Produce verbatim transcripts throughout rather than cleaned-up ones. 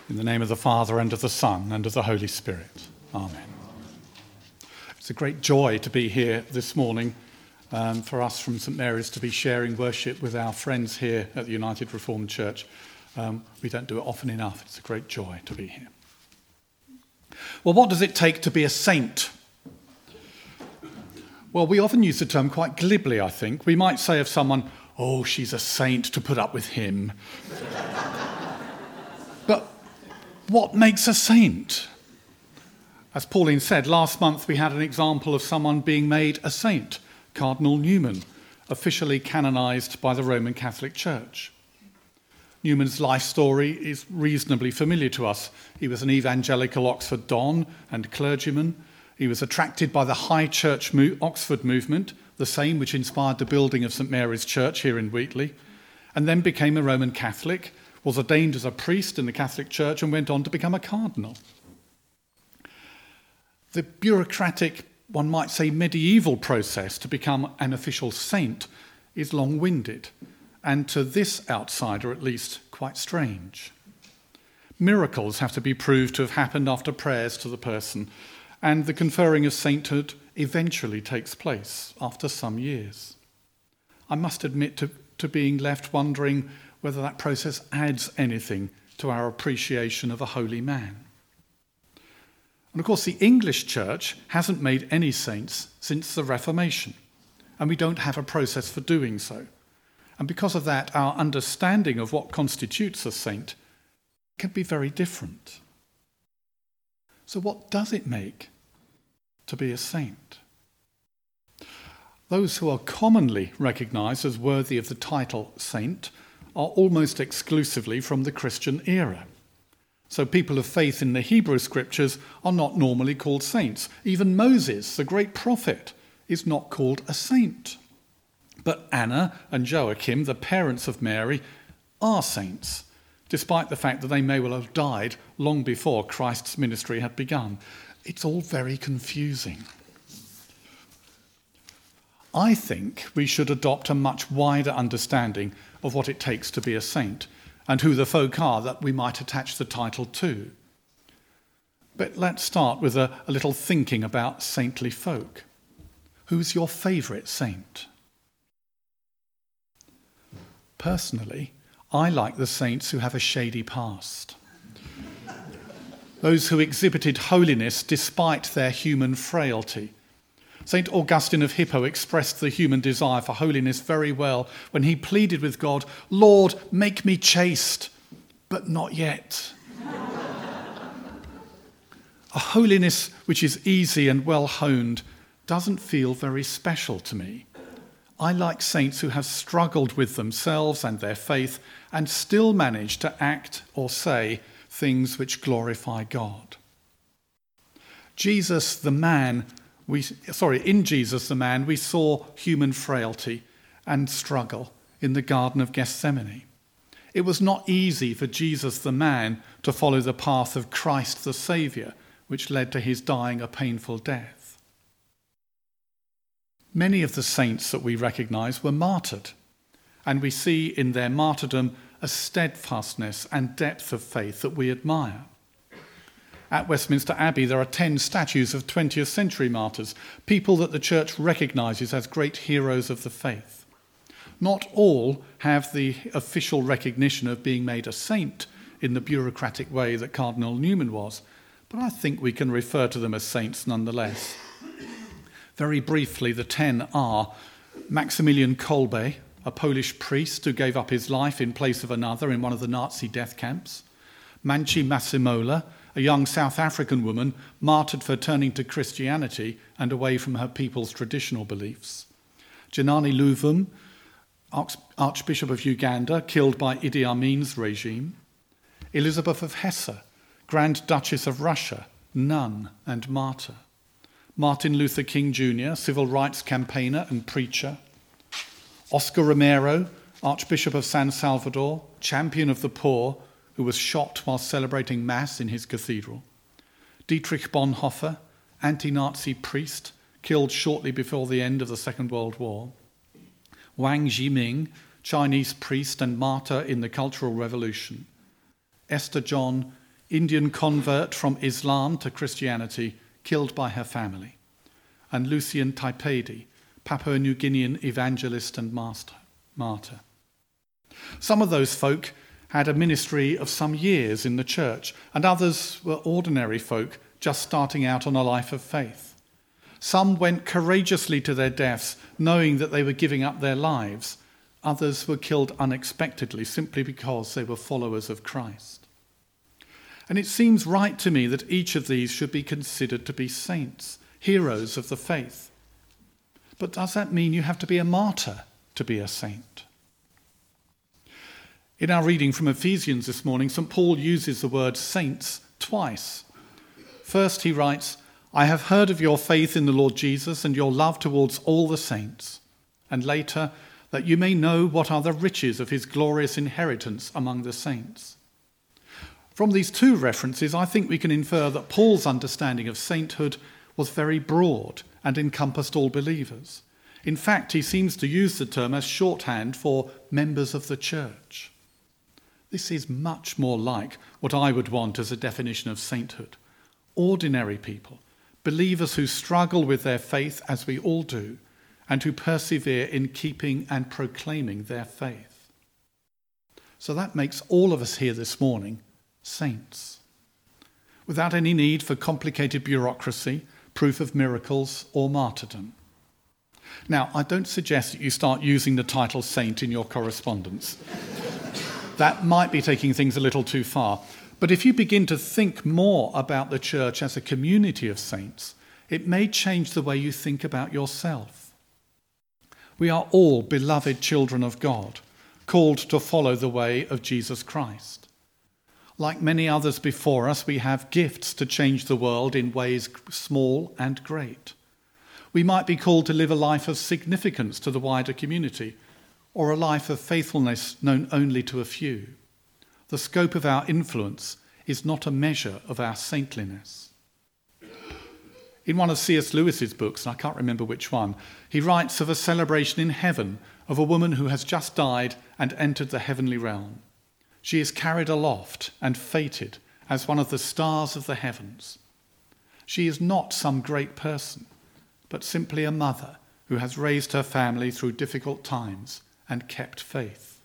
In the name of the Father, and of the Son, and of the Holy Spirit. Amen. It's a great joy to be here this morning, um, for us from St Mary's to be sharing worship with our friends here at the United Reformed Church. Um, we don't do it often enough. It's a great joy to be here. Well, what does it take to be a saint? Well, we often use the term quite glibly, I think. We might say of someone, oh, she's a saint, to put up with him. But what makes a saint? As Pauline said, last month we had an example of someone being made a saint, Cardinal Newman, officially canonised by the Roman Catholic Church. Newman's life story is reasonably familiar to us. He was an evangelical Oxford don and clergyman. He was attracted by the High Church Mo- Oxford movement, the same which inspired the building of St Mary's Church here in Wheatley, and then became a Roman Catholic, was ordained as a priest in the Catholic Church and went on to become a cardinal. The bureaucratic, one might say medieval process to become an official saint is long-winded, and to this outsider at least quite strange. Miracles have to be proved to have happened after prayers to the person, and the conferring of sainthood eventually takes place after some years. I must admit to, to being left wondering whether that process adds anything to our appreciation of a holy man. And of course, the English Church hasn't made any saints since the Reformation, and we don't have a process for doing so. And because of that, our understanding of what constitutes a saint can be very different. So what does it make to be a saint? Those who are commonly recognised as worthy of the title saint are almost exclusively from the Christian era. So people of faith in the Hebrew scriptures are not normally called saints. Even Moses, the great prophet, is not called a saint. But Anna and Joachim, the parents of Mary, are saints, despite the fact that they may well have died long before Christ's ministry had begun. It's all very confusing. I think we should adopt a much wider understanding of what it takes to be a saint and who the folk are that we might attach the title to. But let's start with a, a little thinking about saintly folk. Who's your favourite saint? Personally, I like the saints who have a shady past. Those who exhibited holiness despite their human frailty. Saint Augustine of Hippo expressed the human desire for holiness very well when he pleaded with God, Lord, make me chaste, but not yet. A holiness which is easy and well honed doesn't feel very special to me. I like saints who have struggled with themselves and their faith and still manage to act or say things which glorify God. Jesus, the man, we sorry, in Jesus, the man, we saw human frailty and struggle in the Garden of Gethsemane. It was not easy for Jesus, the man, to follow the path of Christ, the Saviour, which led to his dying a painful death. Many of the saints that we recognise were martyred, and we see in their martyrdom a steadfastness and depth of faith that we admire. At Westminster Abbey, there are ten statues of twentieth century martyrs, people that the Church recognises as great heroes of the faith. Not all have the official recognition of being made a saint in the bureaucratic way that Cardinal Newman was, but I think we can refer to them as saints nonetheless. Very briefly, the ten are Maximilian Kolbe, a Polish priest who gave up his life in place of another in one of the Nazi death camps; Manci Massimola, a young South African woman martyred for turning to Christianity and away from her people's traditional beliefs; Janani Luvum, Archbishop of Uganda, killed by Idi Amin's regime; Elizabeth of Hesse, Grand Duchess of Russia, nun and martyr; Martin Luther King Junior, civil rights campaigner and preacher; Oscar Romero, Archbishop of San Salvador, champion of the poor, who was shot while celebrating Mass in his cathedral; Dietrich Bonhoeffer, anti-Nazi priest, killed shortly before the end of the Second World War; Wang Zhiming, Chinese priest and martyr in the Cultural Revolution; Esther John, Indian convert from Islam to Christianity, killed by her family, and Lucian Taipedi, Papua New Guinean evangelist and master, martyr. Some of those folk had a ministry of some years in the church, and others were ordinary folk just starting out on a life of faith. Some went courageously to their deaths, knowing that they were giving up their lives. Others were killed unexpectedly, simply because they were followers of Christ. And it seems right to me that each of these should be considered to be saints, heroes of the faith. But does that mean you have to be a martyr to be a saint? In our reading from Ephesians this morning, Saint Paul uses the word saints twice. First he writes, "I have heard of your faith in the Lord Jesus and your love towards all the saints." And later, "that you may know what are the riches of his glorious inheritance among the saints." From these two references, I think we can infer that Paul's understanding of sainthood was very broad and encompassed all believers. In fact, he seems to use the term as shorthand for members of the church. This is much more like what I would want as a definition of sainthood. Ordinary people, believers who struggle with their faith as we all do, and who persevere in keeping and proclaiming their faith. So that makes all of us here this morning saints, without any need for complicated bureaucracy, proof of miracles, or martyrdom. Now, I don't suggest that you start using the title saint in your correspondence. That might be taking things a little too far. But if you begin to think more about the church as a community of saints, it may change the way you think about yourself. We are all beloved children of God, called to follow the way of Jesus Christ. Like many others before us, we have gifts to change the world in ways small and great. We might be called to live a life of significance to the wider community, or a life of faithfulness known only to a few. The scope of our influence is not a measure of our saintliness. In one of C S Lewis's books, and I can't remember which one, he writes of a celebration in heaven of a woman who has just died and entered the heavenly realm. She is carried aloft and feted as one of the stars of the heavens. She is not some great person, but simply a mother who has raised her family through difficult times and kept faith.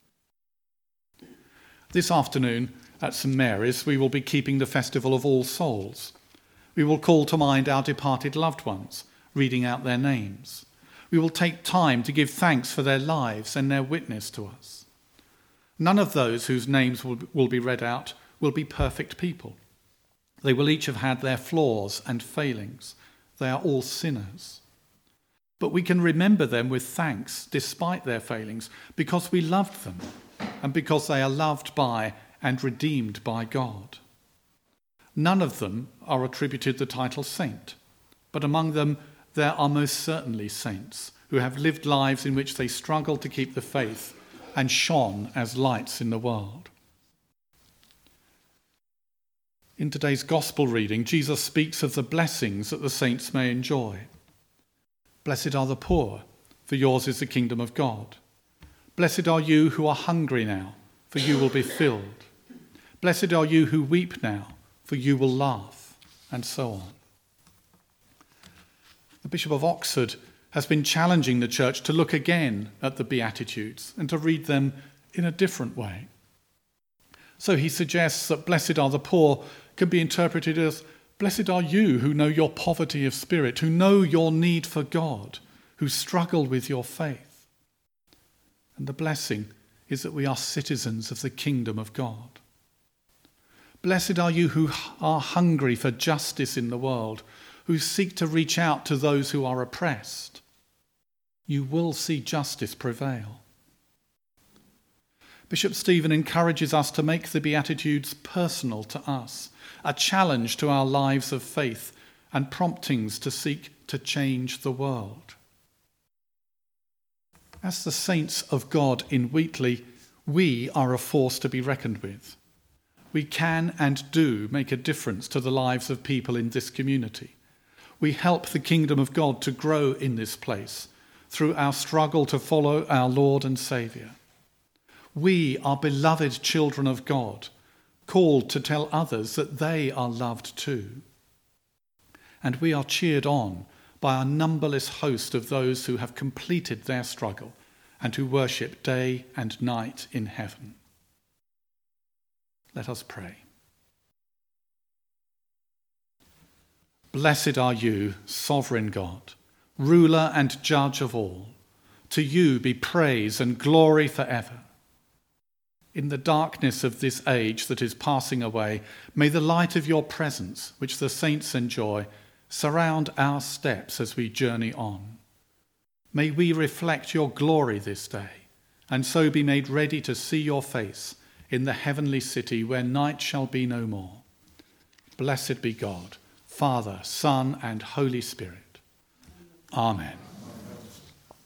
This afternoon at St Mary's, we will be keeping the Festival of All Souls. We will call to mind our departed loved ones, reading out their names. We will take time to give thanks for their lives and their witness to us. None of those whose names will, will be read out will be perfect people. They will each have had their flaws and failings. They are all sinners. But we can remember them with thanks despite their failings, because we loved them and because they are loved by and redeemed by God. None of them are attributed the title saint, but among them there are most certainly saints who have lived lives in which they struggled to keep the faith and shone as lights in the world. In today's gospel reading, Jesus speaks of the blessings that the saints may enjoy. Blessed are the poor, for yours is the kingdom of God. Blessed are you who are hungry now, for you will be filled. Blessed are you who weep now, for you will laugh, and so on. The Bishop of Oxford has been challenging the church to look again at the Beatitudes and to read them in a different way. So he suggests that blessed are the poor can be interpreted as blessed are you who know your poverty of spirit, who know your need for God, who struggle with your faith. And the blessing is that we are citizens of the kingdom of God. Blessed are you who are hungry for justice in the world, who seek to reach out to those who are oppressed. You will see justice prevail. Bishop Stephen encourages us to make the Beatitudes personal to us, a challenge to our lives of faith and promptings to seek to change the world. As the saints of God in Wheatley, we are a force to be reckoned with. We can and do make a difference to the lives of people in this community. We help the kingdom of God to grow in this place through our struggle to follow our Lord and Saviour. We are beloved children of God, called to tell others that they are loved too. And we are cheered on by our numberless host of those who have completed their struggle and who worship day and night in heaven. Let us pray. Blessed are you, sovereign God, ruler and judge of all. To you be praise and glory forever. In the darkness of this age that is passing away, may the light of your presence, which the saints enjoy, surround our steps as we journey on. May we reflect your glory this day, and so be made ready to see your face in the heavenly city where night shall be no more. Blessed be God, Father, Son, and Holy Spirit. Amen.